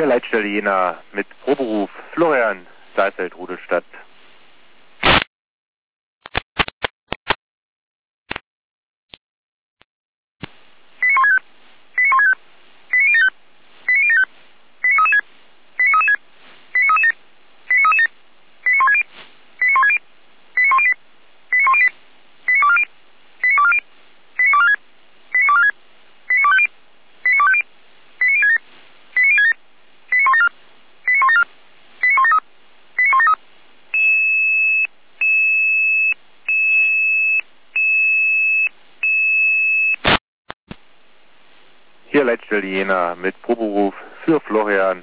Hier Leitstelle Jena mit Proberuf Florian Saalfeld, Rudolstadt. Hier Leitstelle Jena mit Proberuf für Florian